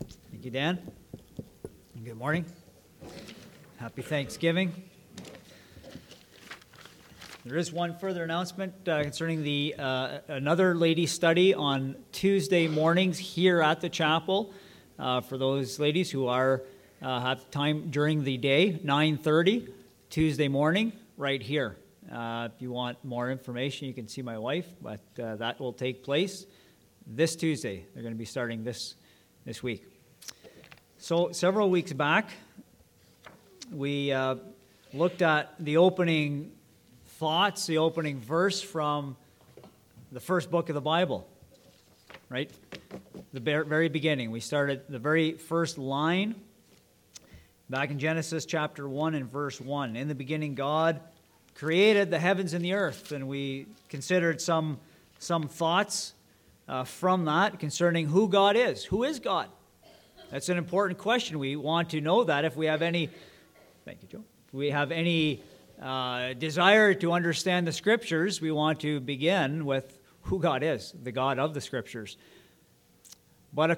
Thank you, Dan. Good morning. Happy Thanksgiving. There is one further announcement concerning the another ladies' study on Tuesday mornings here at the chapel. For those ladies who have time during the day, 9:30 Tuesday morning, right here. If you want more information, you can see my wife, but that will take place this Tuesday. They're going to be starting this week. So several weeks back, we looked at the opening thoughts, the opening verse from the first book of the Bible, right? The very beginning. We started the very first line back in Genesis chapter 1 and verse 1. In the beginning, God created the heavens and the earth, and we considered some thoughts from that concerning who God is. Who is God? That's an important question. We want to know that if we have any, thank you, Joe. If we have any desire to understand the Scriptures, we want to begin with who God is, the God of the Scriptures. But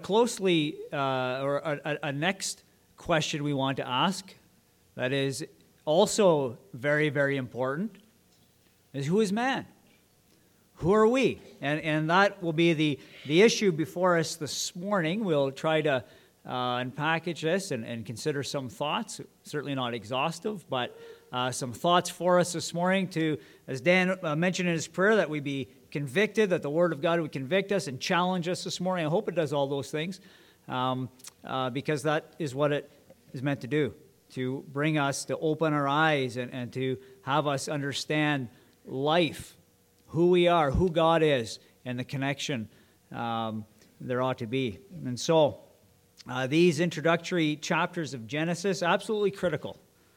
a next question we want to ask that is also very, very important is who is man? Who are we? And that will be the issue before us this morning. We'll try to unpackage this and consider some thoughts, certainly not exhaustive, but some thoughts for us this morning to, as Dan mentioned in his prayer, that we be convicted, that the Word of God would convict us and challenge us this morning. I hope it does all those things because that is what it is meant to do, to bring us, to open our eyes and to have us understand life, who we are, who God is, and the connection there ought to be. And so these introductory chapters of Genesis, absolutely critical.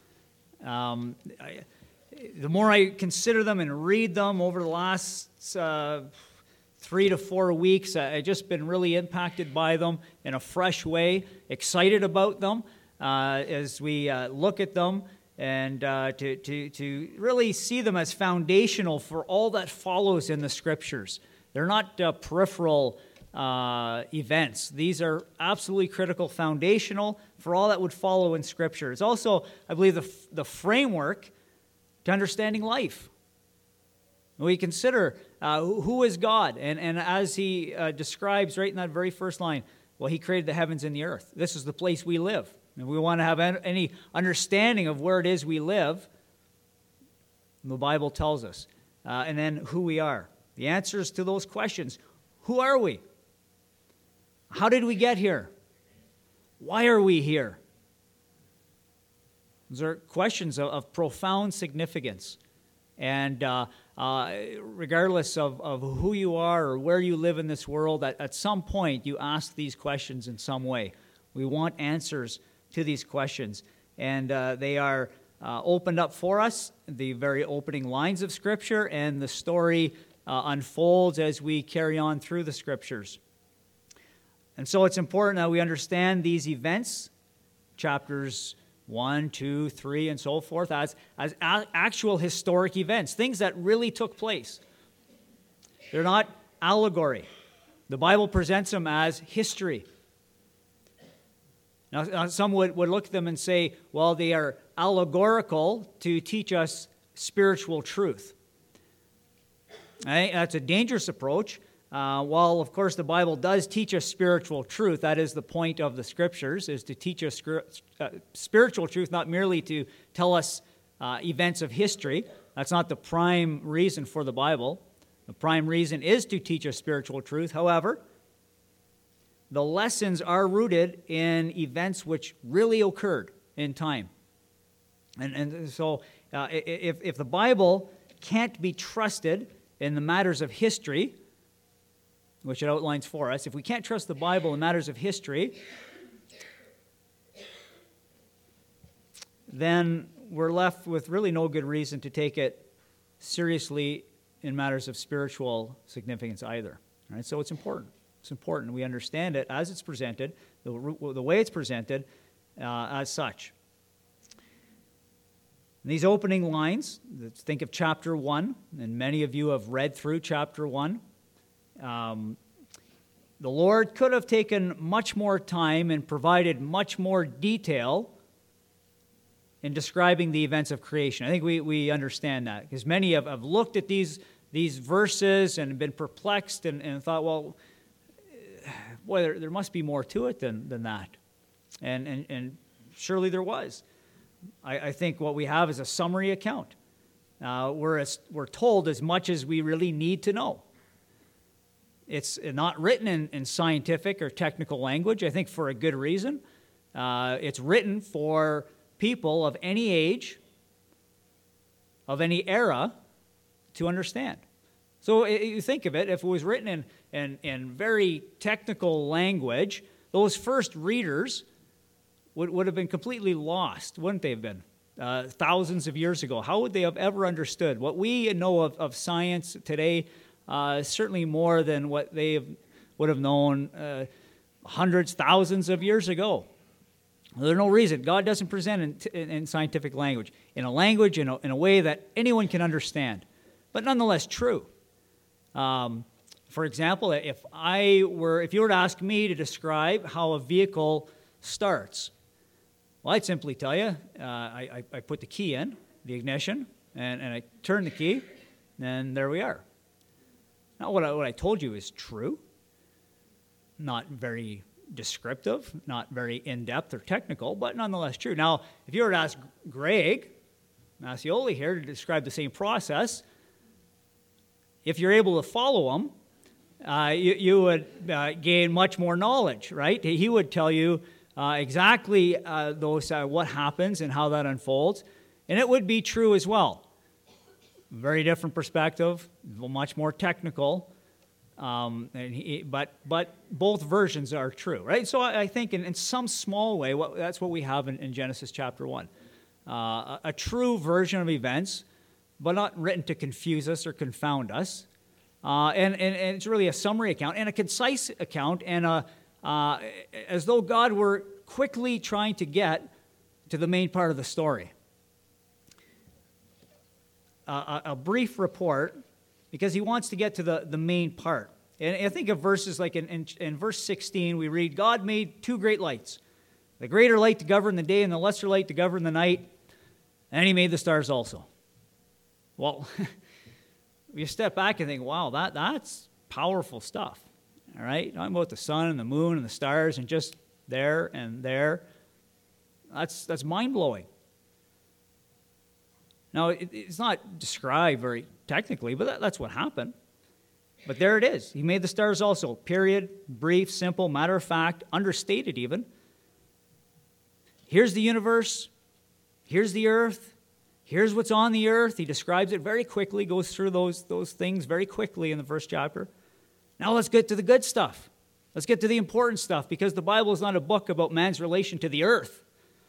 The more I consider them and read them over the last 3 to 4 weeks, I've just been really impacted by them in a fresh way, excited about them as we look at them and to really see them as foundational for all that follows in the Scriptures. They're not peripheral events. These are absolutely critical, foundational for all that would follow in Scripture. It's also, I believe, the framework to understanding life. We consider who is God, and as he describes right in that very first line, well, he created the heavens and the earth. This is the place we live. And we want to have any understanding of where it is we live, the Bible tells us, and then who we are. The answers to those questions: who are we? How did we get here? Why are we here? Those are questions of profound significance. And regardless of who you are or where you live in this world, at some point you ask these questions in some way. We want answers to these questions. And they are opened up for us, the very opening lines of Scripture, and the story unfolds as we carry on through the Scriptures. And so it's important that we understand these events, chapters 1, 2, 3, and so forth, as actual historic events, things that really took place. They're not allegory. The Bible presents them as history. Now some would look at them and say, well, they are allegorical to teach us spiritual truth. I think that's a dangerous approach. While, of course, the Bible does teach us spiritual truth, that is the point of the Scriptures, is to teach us spiritual truth, not merely to tell us events of history. That's not the prime reason for the Bible. The prime reason is to teach us spiritual truth. However, the lessons are rooted in events which really occurred in time. And so if the Bible can't be trusted in the matters of history, which it outlines for us, if we can't trust the Bible in matters of history, then we're left with really no good reason to take it seriously in matters of spiritual significance either. Right? So it's important. It's important we understand it as it's presented, the way it's presented as such. And these opening lines, let's think of chapter 1, and many of you have read through chapter 1. the Lord could have taken much more time and provided much more detail in describing the events of creation. I think we understand that, because many have looked at these verses and been perplexed and thought, well, boy, there must be more to it than that. And surely there was. I think what we have is a summary account. We're told as much as we really need to know. It's not written in scientific or technical language, I think for a good reason. It's written for people of any age, of any era, to understand. So you think of it, if it was written in very technical language, those first readers would have been completely lost, wouldn't they have been? Thousands of years ago. How would they have ever understood? What we know of science today, certainly more than what they would have known hundreds, thousands of years ago. There's no reason. God doesn't present in scientific language, in a way that anyone can understand, but nonetheless true. For example, if you were to ask me to describe how a vehicle starts, well, I'd simply tell you, I put the key in, the ignition, and I turn the key, and there we are. Now, what I told you is true, not very descriptive, not very in-depth or technical, but nonetheless true. Now, if you were to ask Greg Massioli here to describe the same process, if you're able to follow him, you would gain much more knowledge, right? He would tell you exactly what happens and how that unfolds, and it would be true as well. Very different perspective, much more technical, but both versions are true, right? So I think in some small way, that's what we have in Genesis chapter 1. A true version of events, but not written to confuse us or confound us. And it's really a summary account and a concise account, and as though God were quickly trying to get to the main part of the story. A brief report, because he wants to get to the main part. And I think of verses like in verse 16, we read, God made two great lights, the greater light to govern the day and the lesser light to govern the night, and he made the stars also. Well, you step back and think, wow, that's powerful stuff. All right? Talking about the sun and the moon and the stars and just there and there. That's mind-blowing. Now, it's not described very technically, but that's what happened. But there it is. He made the stars also. Period. Brief, simple, matter of fact, understated even. Here's the universe. Here's the earth. Here's what's on the earth. He describes it very quickly, goes through those things very quickly in the first chapter. Now let's get to the good stuff. Let's get to the important stuff, because the Bible is not a book about man's relation to the earth.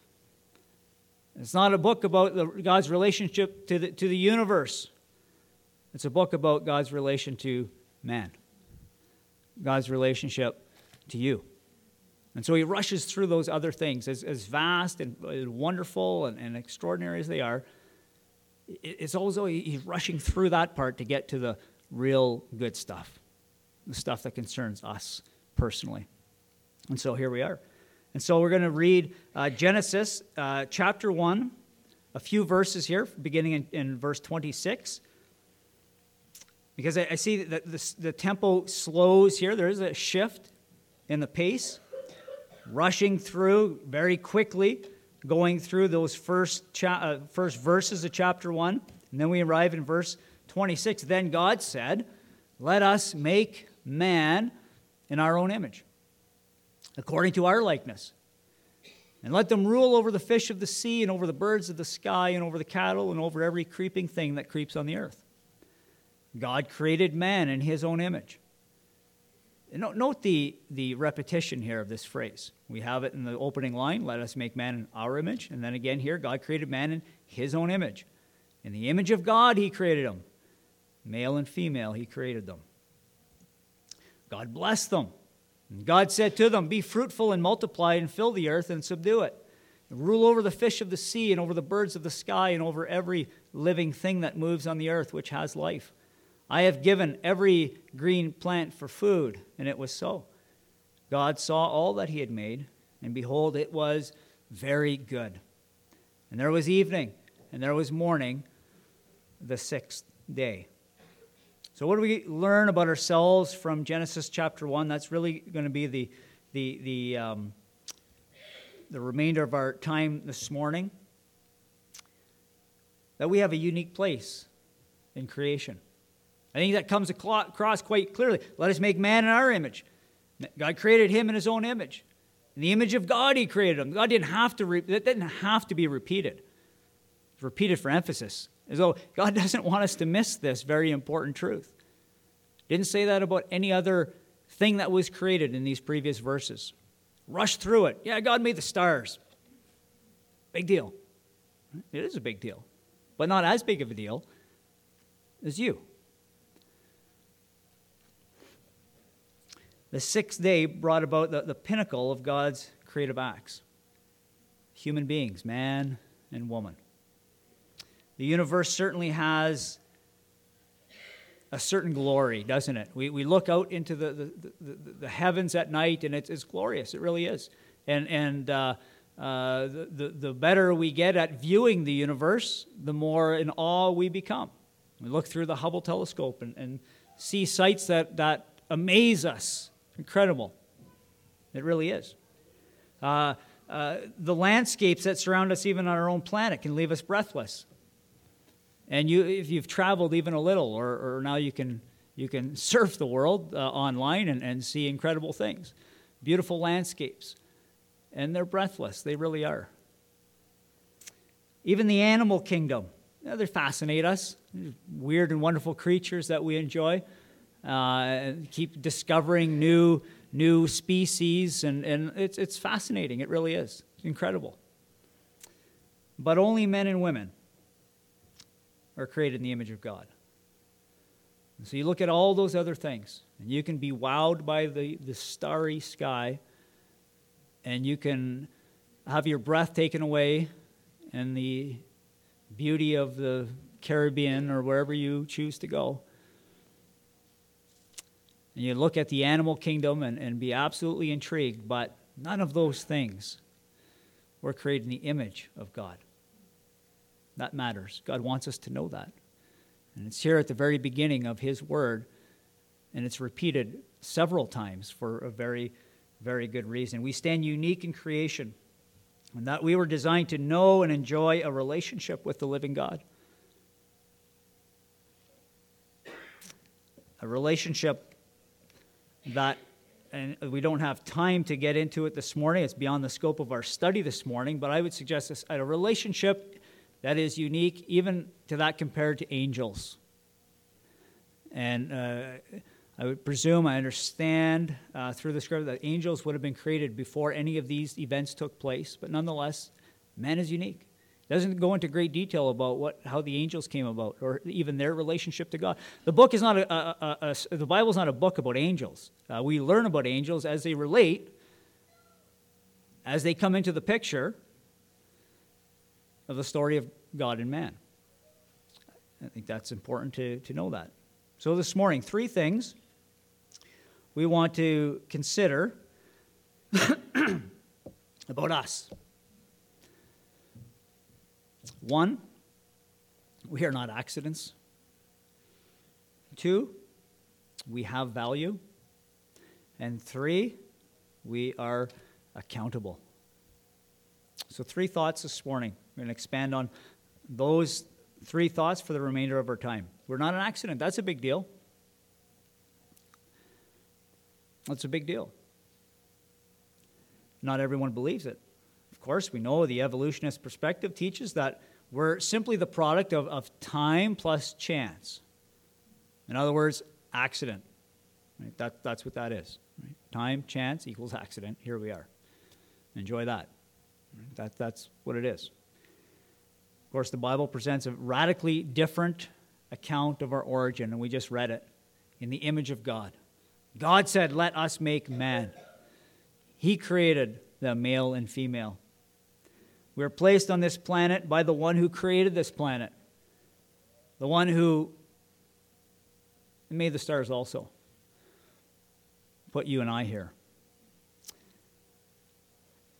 It's not a book about God's relationship to the universe. It's a book about God's relation to man, God's relationship to you. And so he rushes through those other things, as vast and wonderful and extraordinary as they are. It's also he's rushing through that part to get to the real good stuff, the stuff that concerns us personally. And so here we are. And so we're going to read Genesis chapter 1, a few verses here, beginning in verse 26. Because I see that the tempo slows here. There is a shift in the pace, rushing through very quickly, going through those first verses of chapter 1. And then we arrive in verse 26. Then God said, let us make man in our own image, according to our likeness. And let them rule over the fish of the sea and over the birds of the sky and over the cattle and over every creeping thing that creeps on the earth. God created man in his own image. Note the repetition here of this phrase. We have it in the opening line, let us make man in our image. And then again here, God created man in his own image. In the image of God, he created them. Male and female, he created them. God blessed them. And God said to them, be fruitful and multiply and fill the earth and subdue it. And rule over the fish of the sea and over the birds of the sky and over every living thing that moves on the earth which has life. I have given every green plant for food, and it was so. God saw all that he had made, and behold, it was very good. And there was evening, and there was morning, the sixth day. So what do we learn about ourselves from Genesis chapter 1? That's really going to be the remainder of our time this morning. That we have a unique place in creation. I think that comes across quite clearly. Let us make man in our image. God created him in his own image. In the image of God, he created him. God didn't have to. That didn't have to be repeated. It's repeated for emphasis, as though God doesn't want us to miss this very important truth. Didn't say that about any other thing that was created in these previous verses. Rush through it. Yeah, God made the stars. Big deal. It is a big deal, but not as big of a deal as you. The sixth day brought about the pinnacle of God's creative acts. Human beings, man and woman. The universe certainly has a certain glory, doesn't it? We look out into the heavens at night, and it's glorious. It really is. And the better we get at viewing the universe, the more in awe we become. We look through the Hubble telescope and see sights that amaze us. Incredible. It really is. The landscapes that surround us, even on our own planet, can leave us breathless. And if you've traveled even a little, or now you can surf the world online and see incredible things, beautiful landscapes, and they're breathless. They really are. Even the animal kingdom, they fascinate us. Weird and wonderful creatures that we enjoy. Keep discovering new species, and it's fascinating. It really is. It's incredible. But only men and women are created in the image of God. And so you look at all those other things, and you can be wowed by the starry sky, and you can have your breath taken away and the beauty of the Caribbean or wherever you choose to go. And you look at the animal kingdom and be absolutely intrigued, but none of those things were created in the image of God. That matters. God wants us to know that. And it's here at the very beginning of his word, and it's repeated several times for a very, very good reason. We stand unique in creation, and that we were designed to know and enjoy a relationship with the living God. A relationship that, and we don't have time to get into it this morning, it's beyond the scope of our study this morning, but I would suggest this, a relationship that is unique even to that compared to angels. And I would presume, I understand through the scripture that angels would have been created before any of these events took place, but nonetheless, man is unique. It doesn't go into great detail about how the angels came about or even their relationship to God. The book is not the Bible is not a book about angels. We learn about angels as they relate, as they come into the picture of the story of God and man. I think that's important to know that. So this morning, 3 things we want to consider about us. 1, we are not accidents. 2, we have value. And 3, we are accountable. So 3 thoughts this morning. We're going to expand on those 3 thoughts for the remainder of our time. We're not an accident. That's a big deal. That's a big deal. Not everyone believes it. Of course, we know the evolutionist perspective teaches that we're simply the product of time plus chance. In other words, accident. Right? That's what that is. Right? Time, chance equals accident. Here we are. Enjoy that. Right? That's what it is. Of course, the Bible presents a radically different account of our origin, and we just read it. In the image of God. God said, "Let us make man." He created the male and female. We are placed on this planet by the one who created this planet. The one who made the stars also. Put you and I here.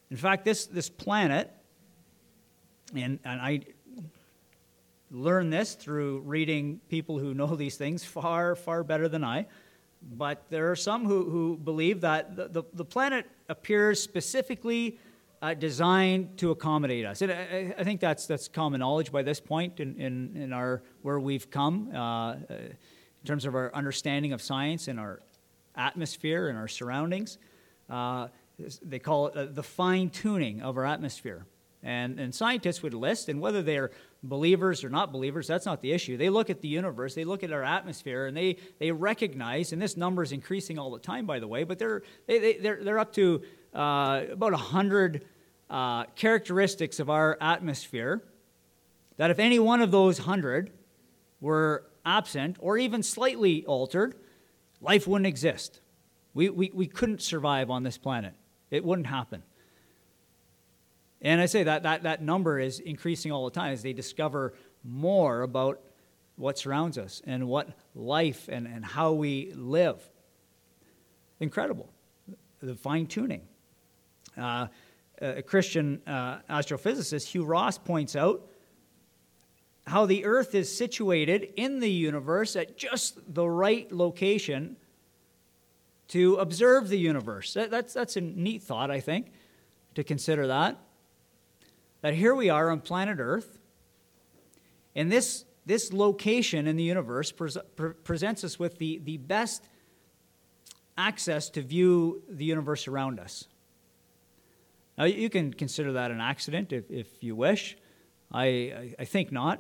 In fact, this planet, and I learned this through reading people who know these things far, far better than I, but there are some who believe that the planet appears specifically designed to accommodate us. And I think that's common knowledge by this point in our where we've come in terms of our understanding of science and our atmosphere and our surroundings. They call it the fine-tuning of our atmosphere. And scientists would list, and whether they're believers or not believers, that's not the issue. They look at the universe, they look at our atmosphere, and they recognize, and this number is increasing all the time, by the way, but they're up to about 100 characteristics of our atmosphere that if any one of those 100 were absent or even slightly altered, life wouldn't exist. We couldn't survive on this planet. It wouldn't happen. And I say that number is increasing all the time as they discover more about what surrounds us and what life and how we live. Incredible. The fine-tuning. A Christian astrophysicist, Hugh Ross, points out how the Earth is situated in the universe at just the right location to observe the universe. That's a neat thought, I think, to consider that. That here we are on planet Earth, and this location in the universe presents us with the best access to view the universe around us. Now, you can consider that an accident if you wish. I think not.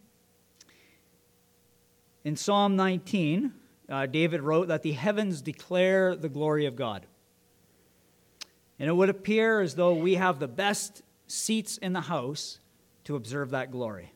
In Psalm 19, David wrote that the heavens declare the glory of God. And it would appear as though we have the best seats in the house to observe that glory.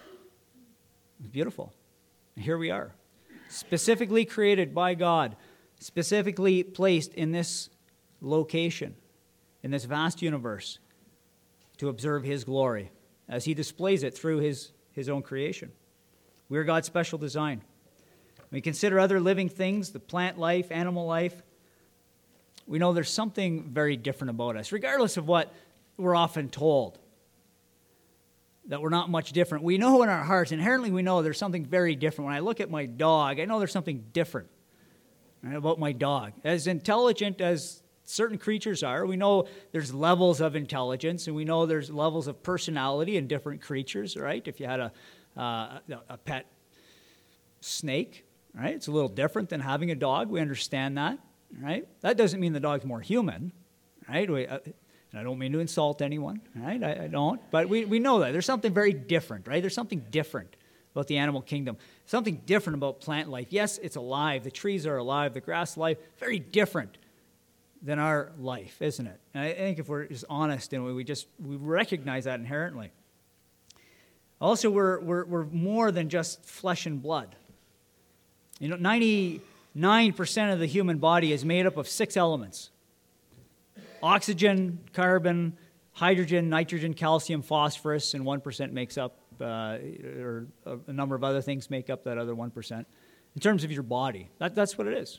It's beautiful. And here we are, specifically created by God, specifically placed in this location, in this vast universe, to observe His glory as He displays it through His own creation. We are God's special design. When we consider other living things, the plant life, animal life, we know there's something very different about us, regardless of what we're often told, that we're not much different. We know in our hearts, inherently we know there's something very different. When I look at my dog, I know there's something different about my dog. As intelligent as certain creatures are, we know there's levels of intelligence, and we know there's levels of personality in different creatures, right? If you had a pet snake, right? It's a little different than having a dog. We understand that, right? That doesn't mean the dog's more human, right? And I don't mean to insult anyone, right? I don't. But we know that. There's something very different, right? There's something different about the animal kingdom. Something different about plant life. Yes, it's alive. The trees are alive. The grass is alive. Very different than our life, isn't it? And I think if we're just honest and we recognize that inherently. Also, we're more than just flesh and blood. 99% of the human body is made up of 6 elements. Oxygen, carbon, hydrogen, nitrogen, calcium, phosphorus, and 1% makes up, or a number of other things make up that other 1%. In terms of your body, that's what it is.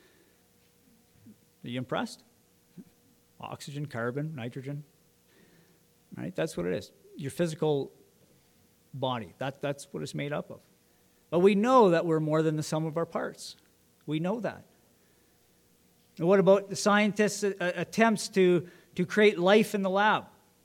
Are you impressed? Oxygen, carbon, nitrogen, right? That's what it is. Your physical body, that's what it's made up of. But we know that we're more than the sum of our parts. We know that. And what about the scientists' attempts to create life in the lab?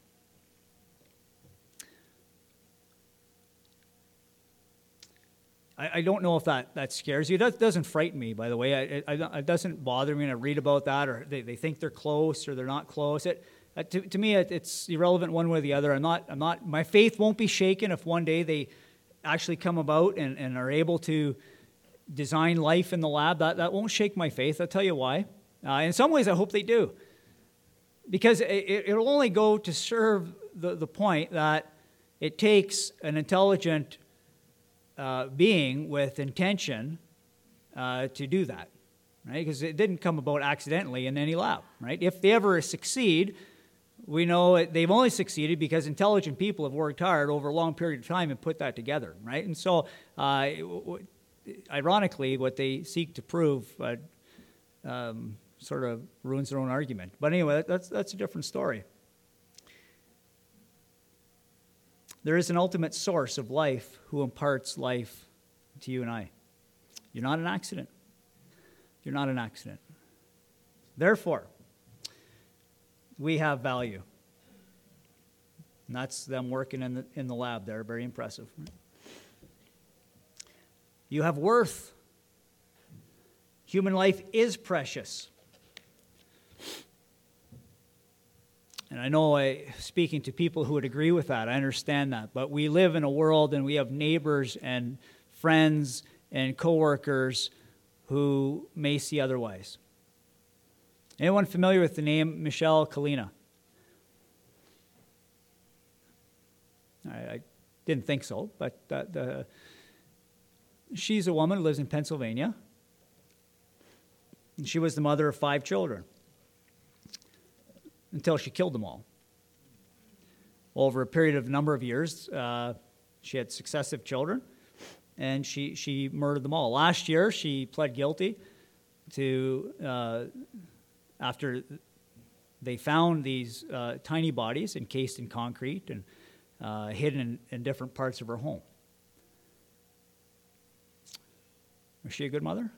I don't know if that scares you. That doesn't frighten me, by the way. It doesn't bother me when I read about that, or they think they're close or they're not close. To me, it's irrelevant one way or the other. My faith won't be shaken if one day they actually come about and are able to design life in the lab. That won't shake my faith. I'll tell you why. In some ways, I hope they do. Because it'll only go to serve the point that it takes an intelligent being with intention to do that, right? Because it didn't come about accidentally in any lab, right? If they ever succeed, we know they've only succeeded because intelligent people have worked hard over a long period of time and put that together, right? And so, ironically, what they seek to prove sort of ruins their own argument. But anyway, that's a different story. There is an ultimate source of life who imparts life to you and I. You're not an accident. You're not an accident. Therefore, we have value. And that's them working in the lab there. Very impressive. You have worth. Human life is precious. And I know speaking to people who would agree with that, I understand that. But we live in a world and we have neighbors and friends and coworkers who may see otherwise. Anyone familiar with the name Michelle Kalina? I didn't think so, but she's a woman who lives in Pennsylvania. And she was the mother of 5 children until she killed them all. Over a period of a number of years, she had successive children, and she murdered them all. Last year, she pled guilty to, after they found these tiny bodies encased in concrete and hidden in different parts of her home. Was she a good mother?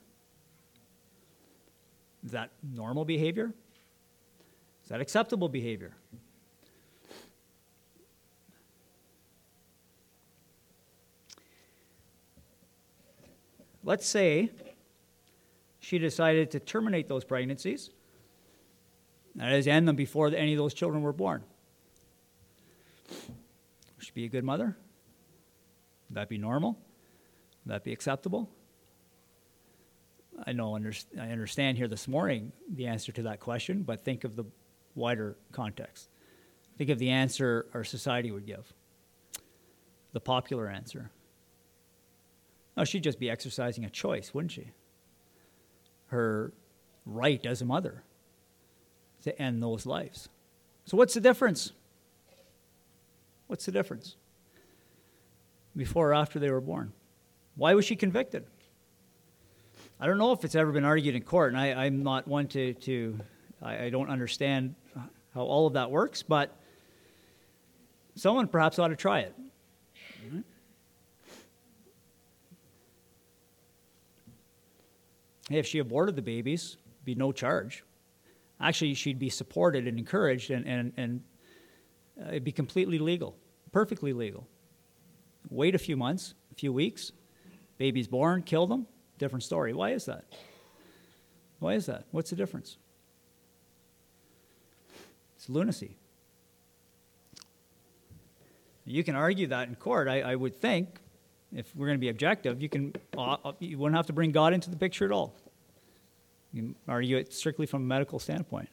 Is that normal behavior? Is that acceptable behavior? Let's say she decided to terminate those pregnancies, that is, end them before any of those children were born. Would she be a good mother? Would that be normal? Would that be acceptable? I understand here this morning the answer to that question, but think of the wider context. Think of the answer our society would give, the popular answer. No, she'd just be exercising a choice, wouldn't she? Her right as a mother to end those lives. So what's the difference? What's the difference? Before or after they were born? Why was she convicted? I don't know if it's ever been argued in court, and I'm not one I don't understand how all of that works, but someone perhaps ought to try it. Mm-hmm. Hey, if she aborted the babies, it'd be no charge. Actually, she'd be supported and encouraged, and it'd be completely legal, perfectly legal. Wait a few months, a few weeks, baby's born, kill them, different story. Why is that? Why is that? What's the difference? It's lunacy. You can argue that in court, I would think. If we're going to be objective, you wouldn't have to bring God into the picture at all. You can argue it strictly from a medical standpoint.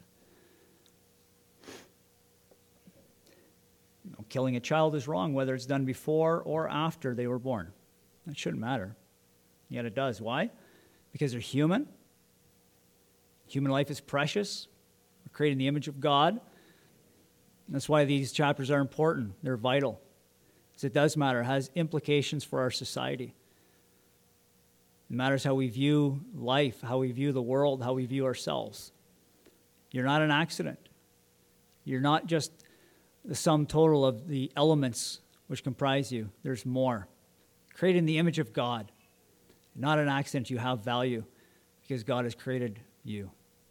Killing a child is wrong, whether it's done before or after they were born. That shouldn't matter. Yet it does. Why? Because they're human. Human life is precious. We're created in the image of God. That's why these chapters are important. They're vital. Because it does matter. It has implications for our society. It matters how we view life, how we view the world, how we view ourselves. You're not an accident. You're not just the sum total of the elements which comprise you. There's more. Created in the image of God. Not an accident. You have value because God has created you.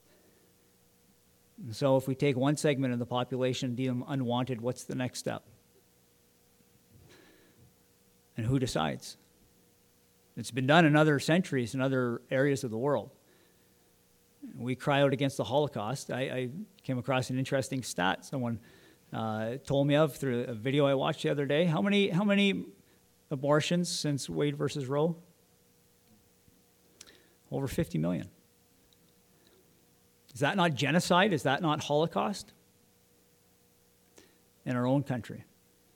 And so if we take one segment of the population and deem them unwanted, what's the next step? And who decides? It's been done in other centuries in other areas of the world. We cry out against the Holocaust. I came across an interesting stat someone told me of through a video I watched the other day. How many abortions since Wade versus Roe? Over 50 million. Is that not genocide? Is that not Holocaust? In our own country.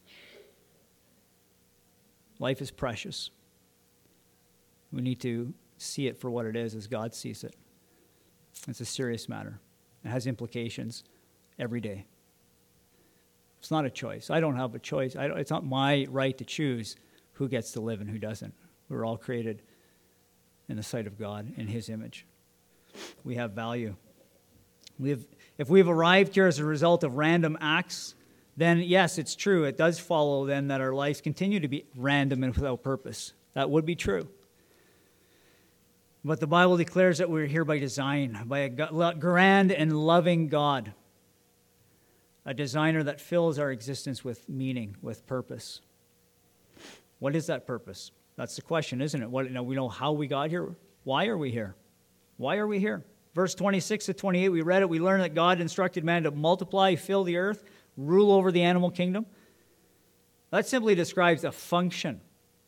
Life is precious. We need to see it for what it is as God sees it. It's a serious matter. It has implications every day. It's not a choice. I don't have a choice. It's not my right to choose who gets to live and who doesn't. We're all created in the sight of God, in His image. We have value. If we've arrived here as a result of random acts then yes, it's true. It does follow then that our lives continue to be random and without purpose. That would be true. But the Bible declares that we're here by design, by a grand and loving God, a designer that fills our existence with meaning, with purpose. What is that purpose? That's the question, isn't it? We know how we got here. Why are we here? Why are we here? Verse 26 to 28, we read it. We learned that God instructed man to multiply, fill the earth, rule over the animal kingdom. That simply describes a function.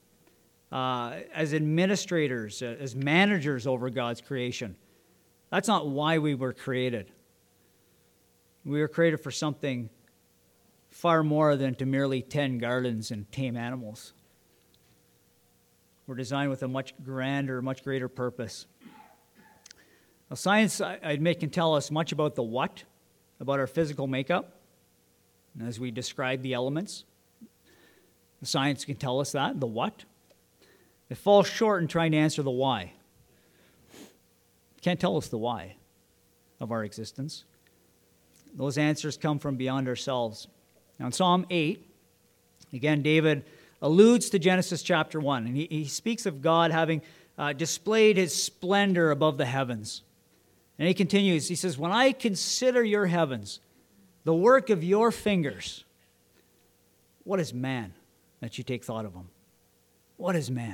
As administrators, as managers over God's creation. That's not why we were created. We were created for something far more than to merely tend gardens and tame animals. We're designed with a much grander, much greater purpose. Now, science, I admit, can tell us much about the what, about our physical makeup, as we describe the elements. The science can tell us that, the what. It falls short in trying to answer the why. It can't tell us the why of our existence. Those answers come from beyond ourselves. Now in Psalm 8, again, David alludes to Genesis chapter 1, and he speaks of God having displayed his splendor above the heavens. And he continues, he says, when I consider your heavens, the work of your fingers, what is man that you take thought of him? What is man?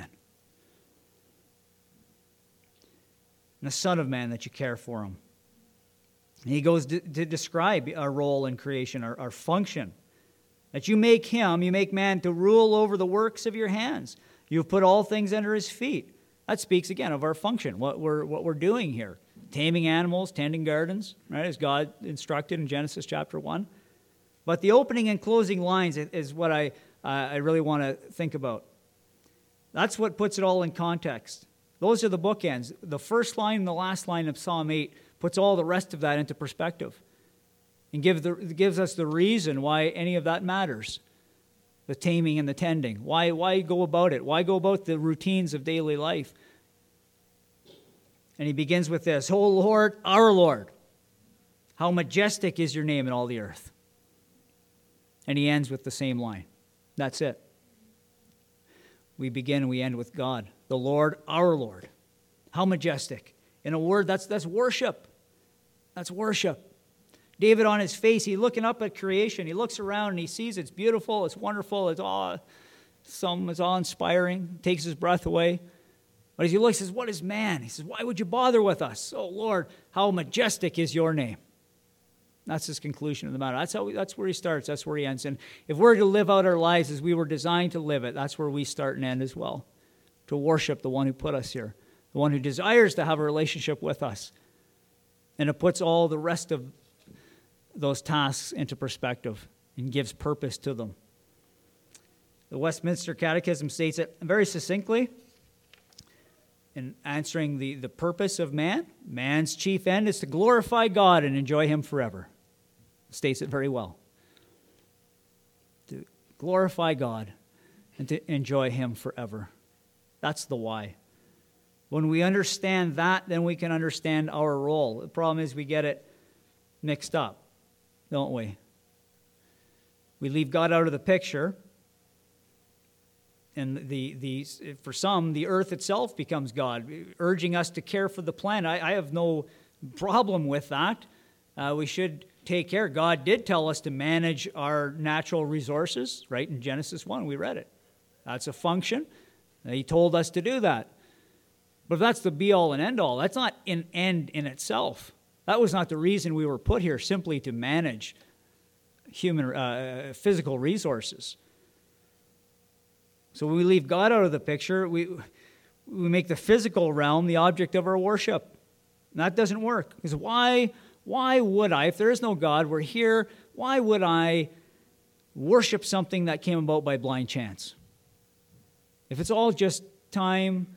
And the Son of Man that you care for him. And he goes to describe our role in creation, our function. That you make man to rule over the works of your hands. You've put all things under his feet. That speaks again of our function, what we're doing here. Taming animals, tending gardens, right, as God instructed in Genesis chapter 1. But the opening and closing lines is what I really want to think about. That's what puts it all in context. Those are the bookends. The first line and the last line of Psalm 8 puts all the rest of that into perspective and gives us the reason why any of that matters. The taming and the tending. Why go about it? Why go about the routines of daily life? And he begins with this, O Lord, our Lord, how majestic is your name in all the earth. And he ends with the same line. That's it. We begin and we end with God. The Lord, our Lord. How majestic. In a word, that's worship. That's worship. David on his face, he's looking up at creation. He looks around and he sees it's beautiful, it's wonderful, it's awe-inspiring, takes his breath away. But as he looks, he says, what is man? He says, why would you bother with us? Oh, Lord, how majestic is your name. That's his conclusion of the matter. That's where he starts. That's where he ends. And if we're to live out our lives as we were designed to live it, that's where we start and end as well. To worship the one who put us here, the one who desires to have a relationship with us. And it puts all the rest of those tasks into perspective and gives purpose to them. The Westminster Catechism states it very succinctly in answering the purpose of man. Man's chief end is to glorify God and enjoy him forever. States it very well. To glorify God and to enjoy him forever. That's the why. When we understand that, then we can understand our role. The problem is we get it mixed up, don't we? We leave God out of the picture. And for some, the earth itself becomes God, urging us to care for the planet. I have no problem with that. We should take care. God did tell us to manage our natural resources, right? In Genesis 1, we read it. That's a function. He told us to do that. But if that's the be-all and end-all, that's not an end in itself. That was not the reason we were put here, simply to manage human physical resources. So when we leave God out of the picture, we make the physical realm the object of our worship. And that doesn't work. Because why would I, if there is no God, we're here, why would I worship something that came about by blind chance? If it's all just time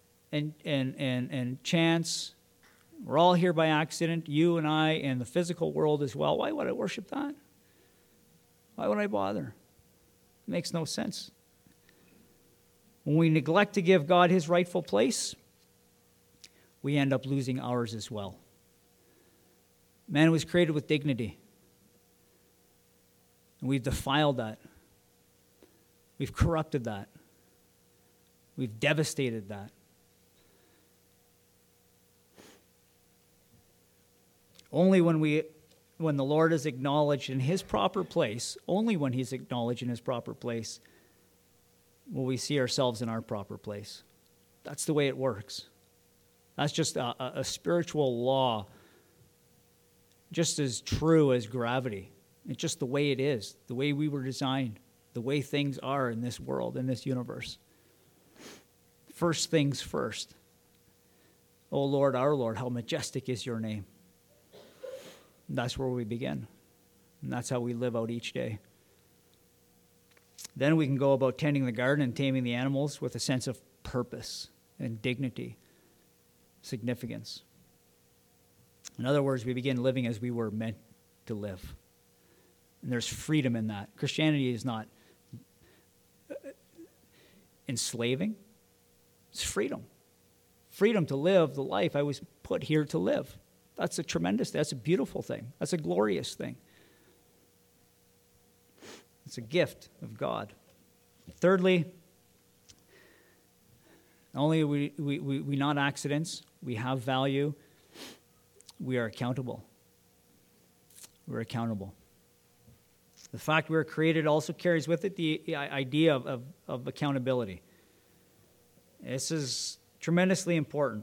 and chance, we're all here by accident, you and I, and the physical world as well, why would I worship that? Why would I bother? It makes no sense. When we neglect to give God his rightful place, we end up losing ours as well. Man was created with dignity. And we've defiled that. We've corrupted that. We've devastated that. Only when the Lord is acknowledged in his proper place, only when he's acknowledged in his proper place, will we see ourselves in our proper place. That's the way it works. That's just a spiritual law, just as true as gravity. It's just the way it is, the way we were designed, the way things are in this world, in this universe. First things first. O Lord, our Lord, how majestic is your name. And that's where we begin. And that's how we live out each day. Then we can go about tending the garden and taming the animals with a sense of purpose and dignity, significance. In other words, we begin living as we were meant to live. And there's freedom in that. Christianity is not enslaving. It's freedom. Freedom to live the life I was put here to live. That's a beautiful thing. That's a glorious thing. It's a gift of God. Thirdly, not only are we not accidents, we have value, we are accountable. We're accountable. The fact we are created also carries with it the idea of accountability. This is tremendously important.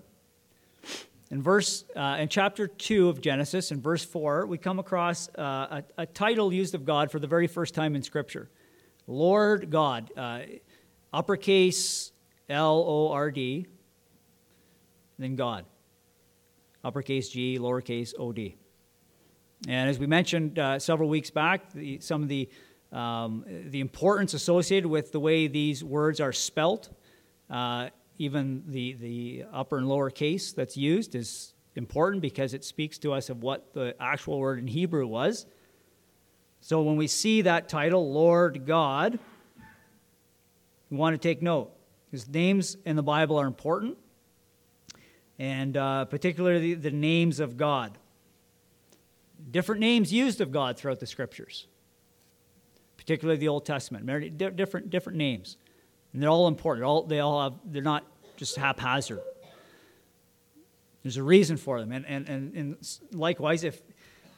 In chapter 2 of Genesis, in verse 4, we come across a title used of God for the very first time in Scripture. Lord God, uppercase Lord, then God. Uppercase G, lowercase od. And as we mentioned several weeks back, some of the importance associated with the way these words are spelt, even the upper and lower case that's used is important because it speaks to us of what the actual word in Hebrew was. So when we see that title, Lord God, we want to take note because names in the Bible are important, and particularly the names of God. Different names used of God throughout the Scriptures, particularly the Old Testament. Different names. And they're all important. They're not just haphazard. There's a reason for them. And likewise, if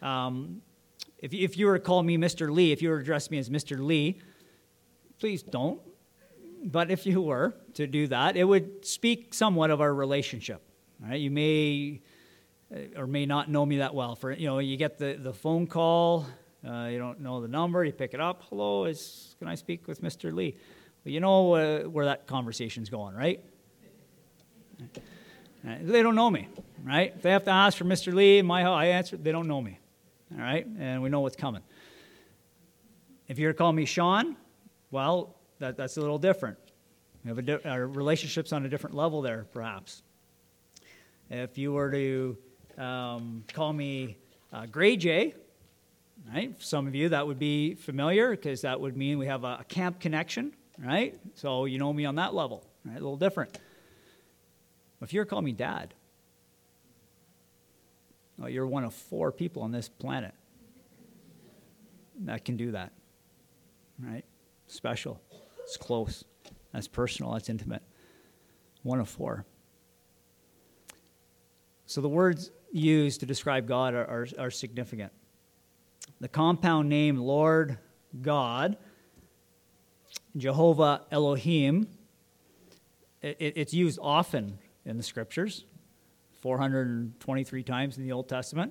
you were to call me Mr. Lee, if you were to address me as Mr. Lee, please don't. But if you were to do that, it would speak somewhat of our relationship. Right? You may or may not know me that well. You get the phone call, you don't know the number, you pick it up. Hello, can I speak with Mr. Lee? Well, you know where that conversation's going, right? They don't know me, right? If they have to ask for Mr. Lee in my house, I answer, they don't know me, all right? And we know what's coming. If you were to call me Sean, well, that's a little different. We have our relationship's on a different level there, perhaps. If you were to call me Gray J, right? For some of you, that would be familiar because that would mean we have a camp connection, right? So you know me on that level, right? A little different. If you were to call me Dad, well, you're one of 4 people on this planet that can do that, right? Special. It's close. That's personal. That's intimate. One of 4. So the words used to describe God are significant. The compound name Lord God, Jehovah Elohim, it's used often in the Scriptures, 423 times in the Old Testament.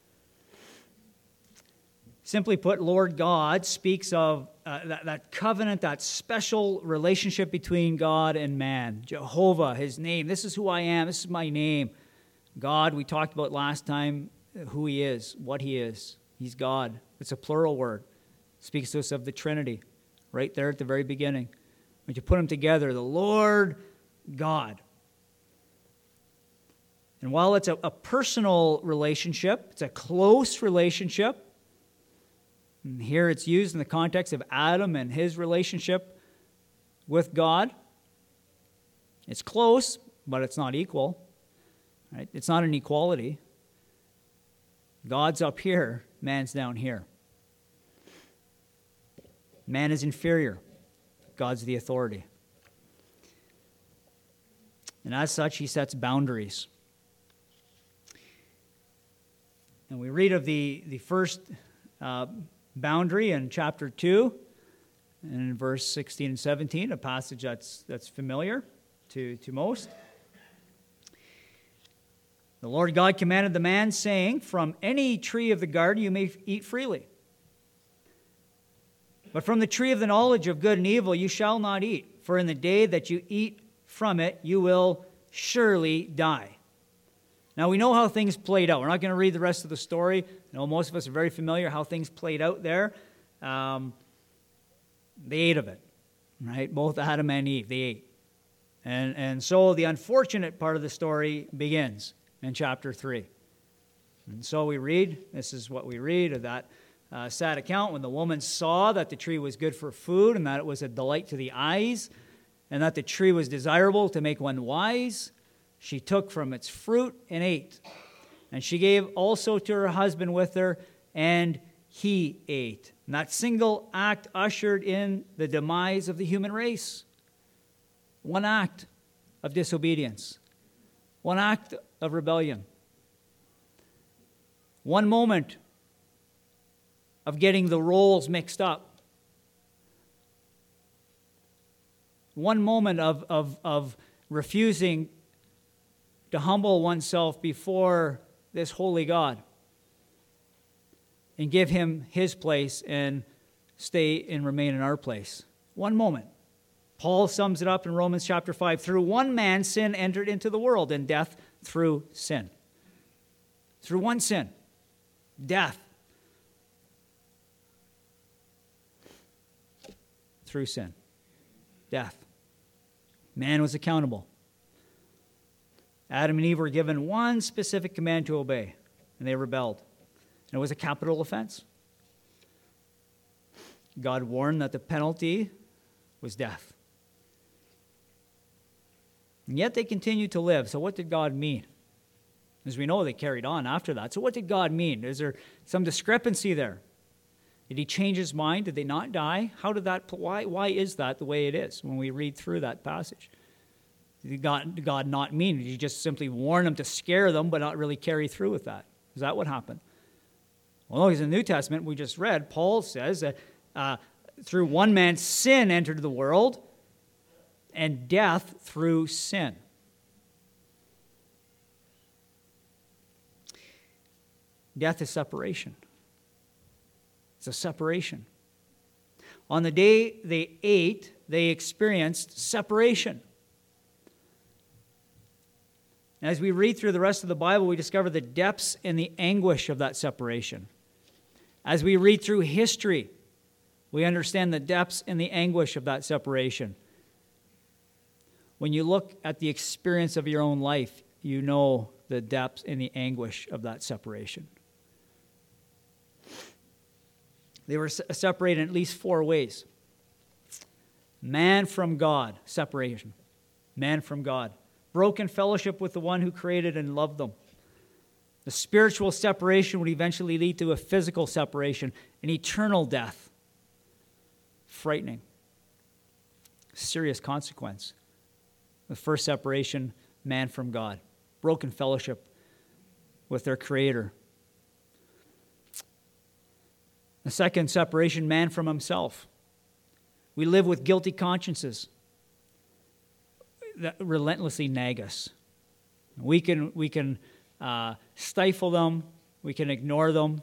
Simply put, Lord God speaks of that covenant, that special relationship between God and man. Jehovah, his name. This is who I am. This is my name. God, we talked about last time who he is, what he is. He's God. It's a plural word. It speaks to us of the Trinity right there at the very beginning. When you put them together, the Lord God. And while it's a personal relationship, it's a close relationship, and here it's used in the context of Adam and his relationship with God. It's close, but it's not equal. Right? It's not an equality. God's up here, man's down here. Man is inferior. God's the authority. And as such, he sets boundaries. And we read of the first boundary in chapter 2, and in verse 16 and 17, a passage that's familiar to most. The Lord God commanded the man, saying, "From any tree of the garden you may eat freely. But from the tree of the knowledge of good and evil you shall not eat, for in the day that you eat from it you will surely die." Now we know how things played out. We're not going to read the rest of the story. I know most of us are very familiar how things played out there. They ate of it, right? Both Adam and Eve, they ate. And so the unfortunate part of the story begins in chapter 3. And so we read, this is what we read of that sad account. When the woman saw that the tree was good for food and that it was a delight to the eyes and that the tree was desirable to make one wise, she took from its fruit and ate. And she gave also to her husband with her, and he ate. And that single act ushered in the demise of the human race. One act of disobedience. One act of rebellion. One moment of getting the roles mixed up. One moment of refusing to humble oneself before this holy God and give him his place and stay and remain in our place. One moment. Paul sums it up in Romans chapter 5. Through one man sin entered into the world, and death through sin. Through one sin. Death. Through sin. Death. Man was accountable. Adam and Eve were given one specific command to obey, and they rebelled. And it was a capital offense. God warned that the penalty was death. And yet they continued to live. So what did God mean? As we know, they carried on after that. So what did God mean? Is there some discrepancy there? Did he change his mind? Did they not die? How did that? Why is that the way it is when we read through that passage? Did God not mean? Did he just simply warn them to scare them but not really carry through with that? Is that what happened? Well, no, because in the New Testament we just read, Paul says that through one man sin entered the world, and death through sin. Death is separation. It's a separation. On the day they ate, they experienced separation. As we read through the rest of the Bible, we discover the depths and the anguish of that separation. As we read through history, we understand the depths and the anguish of that separation. When you look at the experience of your own life, you know the depths and the anguish of that separation. They were separated in at least 4 ways. Man from God, separation. Man from God. Broken fellowship with the one who created and loved them. The spiritual separation would eventually lead to a physical separation, an eternal death. Frightening. Serious consequence. The first separation, man from God. Broken fellowship with their Creator. The second separation, man from himself. We live with guilty consciences that relentlessly nag us. We can stifle them. We can ignore them.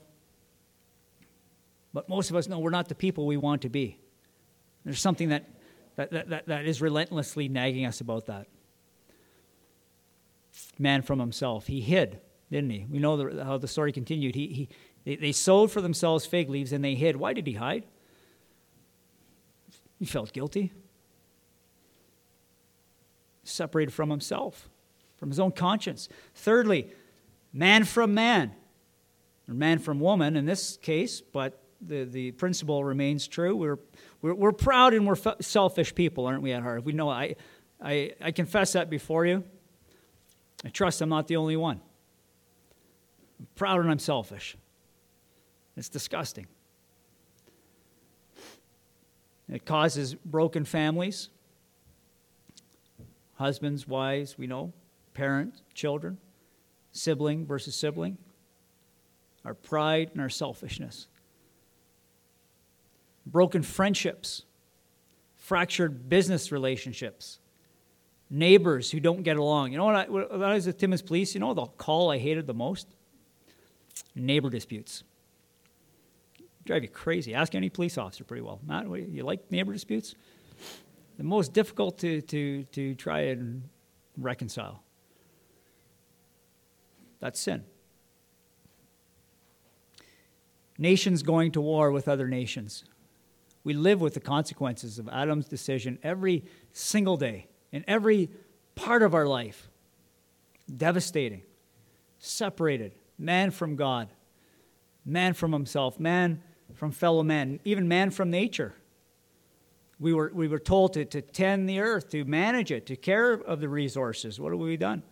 But most of us know we're not the people we want to be. There's something that is relentlessly nagging us about that. Man from himself. He hid, didn't he? We know how the story continued. They sowed for themselves fig leaves and they hid. Why did he hide? He felt guilty. Separated from himself, from his own conscience. Thirdly, man from man, or man from woman in this case, but the principle remains true. We're proud and we're selfish people, aren't we, at heart? We know. I confess that before you. I trust I'm not the only one. I'm proud and I'm selfish. It's disgusting. It causes broken families. Husbands, wives, we know. Parents, children. Sibling versus sibling. Our pride and our selfishness. Broken friendships. Fractured business relationships. Neighbors who don't get along. You know what? When I was at Timmins Police, you know the call I hated the most? Neighbor disputes. Drive you crazy. Ask any police officer pretty well. Matt, you like neighbor disputes? The most difficult to try and reconcile. That's sin. Nations going to war with other nations. We live with the consequences of Adam's decision every single day, in every part of our life. Devastating. Separated. Man from God. Man from himself. Man from fellow men. Even man from nature. We were told to tend the earth, to manage it, to care of the resources. What have we done?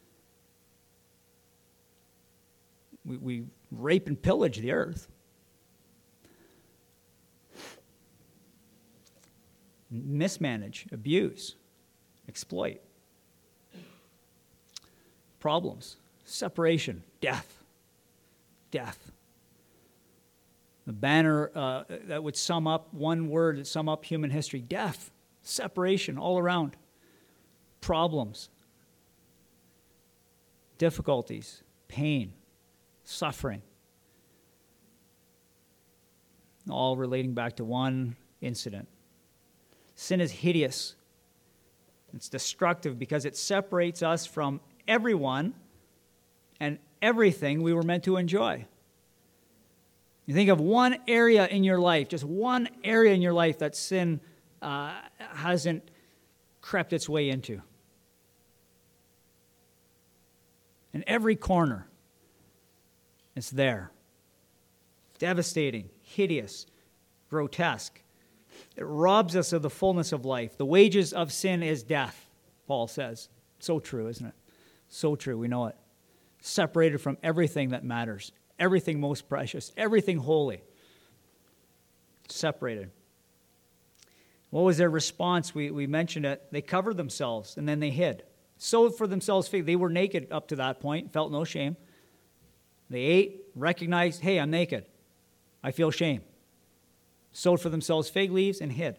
We rape and pillage the earth. Mismanage, abuse, exploit. Problems, separation, death. Death. The banner that would sum up, one word that sum up human history: death, separation all around. Problems, difficulties, pain, suffering. All relating back to one incident. Sin is hideous. It's destructive because it separates us from everyone and everything we were meant to enjoy. You think of one area in your life, just one area in your life that sin hasn't crept its way into. In every corner, it's there. Devastating, hideous, grotesque. It robs us of the fullness of life. The wages of sin is death, Paul says. So true, isn't it? So true, we know it. Separated from everything that matters, everything most precious, everything holy. Separated. What was their response? We mentioned it. They covered themselves and then they hid. Sewed for themselves fig. They were naked up to that point, felt no shame. They ate, recognized, hey, I'm naked. I feel shame. Sewed for themselves fig leaves and hid.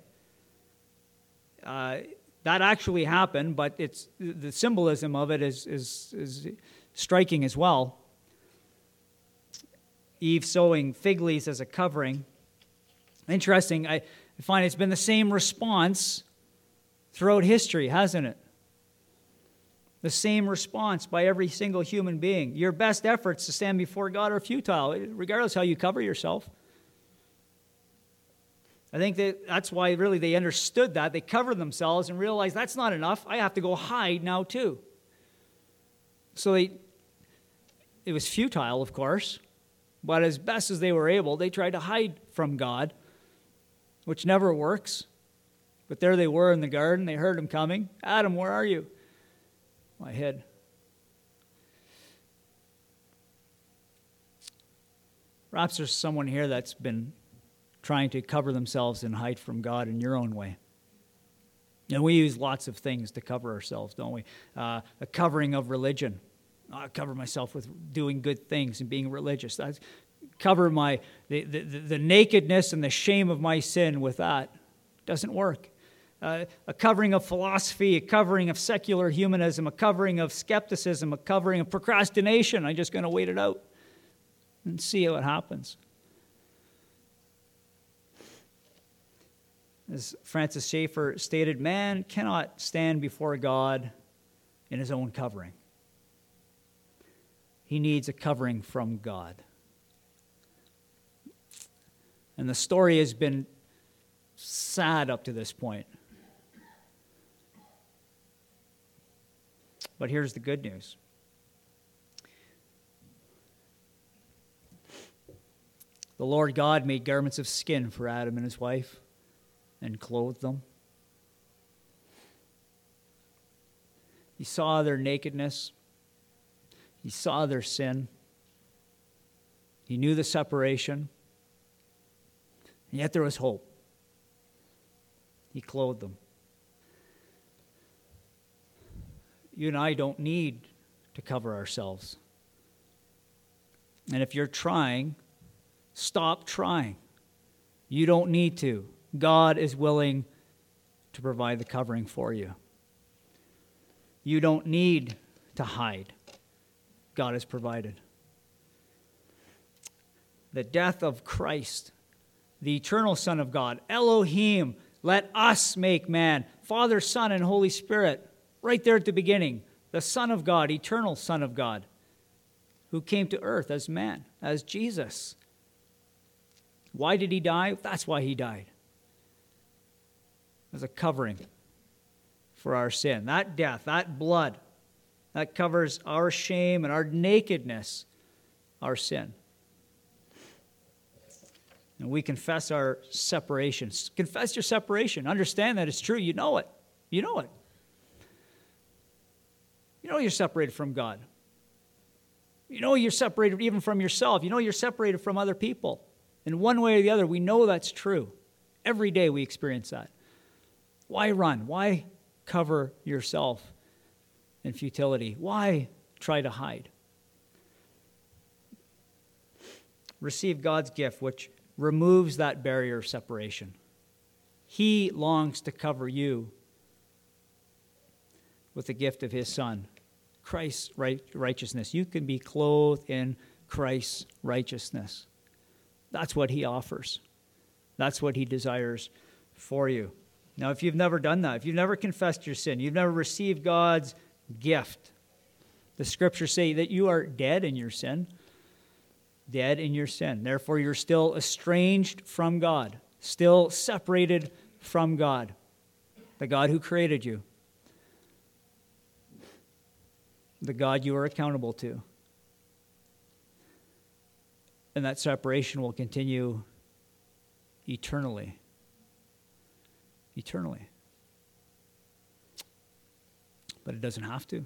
That actually happened, but it's the symbolism of it is striking as well. Eve sewing fig leaves as a covering. Interesting, I find it's been the same response throughout history, hasn't it? The same response by every single human being. Your best efforts to stand before God are futile, regardless how you cover yourself. I think that's why really they understood that. They covered themselves and realized that's not enough. I have to go hide now too. So it was futile, of course, but as best as they were able, they tried to hide from God, which never works. But there they were in the garden. They heard him coming. Adam, where are you? I hid. Perhaps there's someone here that's been trying to cover themselves and hide from God in your own way. And we use lots of things to cover ourselves, don't we? A covering of religion. I cover myself with doing good things and being religious. I cover the nakedness and the shame of my sin with that. Doesn't work. A covering of philosophy, a covering of secular humanism, a covering of skepticism, a covering of procrastination. I'm just going to wait it out and see what happens. As Francis Schaeffer stated, man cannot stand before God in his own covering. He needs a covering from God. And the story has been sad up to this point. But here's the good news. The Lord God made garments of skin for Adam and his wife and clothed them. He saw their nakedness. He saw their sin. He knew the separation. And yet there was hope. He clothed them. You and I don't need to cover ourselves. And if you're trying, stop trying. You don't need to. God is willing to provide the covering for you. You don't need to hide. God has provided. The death of Christ, the eternal Son of God, Elohim, let us make man, Father, Son, and Holy Spirit, right there at the beginning, the Son of God, eternal Son of God, who came to earth as man, as Jesus. Why did he die? That's why he died. As a covering for our sin. That death, that blood, that covers our shame and our nakedness, our sin. And we confess our separation. Confess your separation. Understand that it's true. You know it. You know it. You know you're separated from God. You know you're separated even from yourself. You know you're separated from other people. In one way or the other, we know that's true. Every day we experience that. Why run? Why cover yourself in futility? Why try to hide? Receive God's gift, which removes that barrier of separation. He longs to cover you with the gift of his Son, Christ's righteousness. You can be clothed in Christ's righteousness. That's what he offers. That's what he desires for you. Now, if you've never done that, if you've never confessed your sin, you've never received God's gift, the scriptures say that you are dead in your sin. Dead in your sin. Therefore, you're still estranged from God, still separated from God, the God who created you, the God you are accountable to. And that separation will continue eternally. Eternally. But it doesn't have to.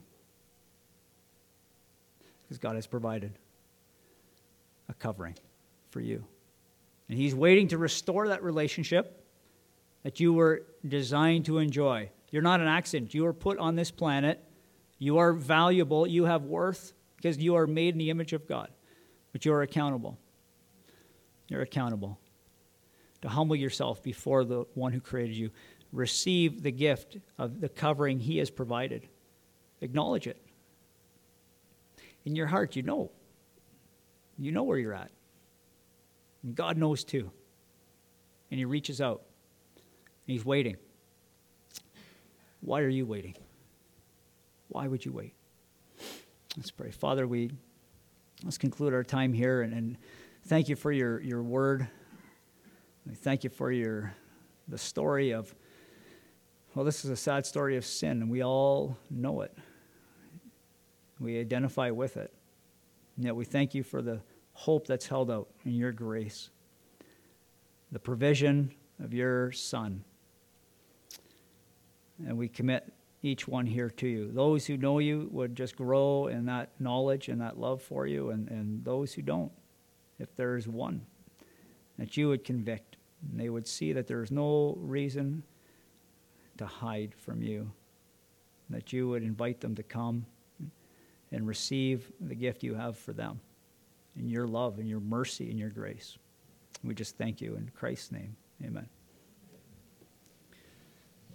Because God has provided a covering for you. And he's waiting to restore that relationship that you were designed to enjoy. You're not an accident. You are put on this planet. You are valuable. You have worth because you are made in the image of God. But you are accountable. You're accountable to humble yourself before the one who created you. Receive the gift of the covering he has provided. Acknowledge it. In your heart, you know. You know where you're at. And God knows too. And he reaches out. And he's waiting. Why are you waiting? Why would you wait? Let's pray. Father, let's conclude our time here and thank you for your word. We thank you for the story of, well, this is a sad story of sin, and we all know it. We identify with it. And yet we thank you for the hope that's held out in your grace, the provision of your Son. And we commit each one here to you. Those who know you would just grow in that knowledge and that love for you, and those who don't, if there is one, that you would convict. And they would see that there is no reason to hide from you, that you would invite them to come and receive the gift you have for them in your love and your mercy and your grace. We just thank you in Christ's name. Amen.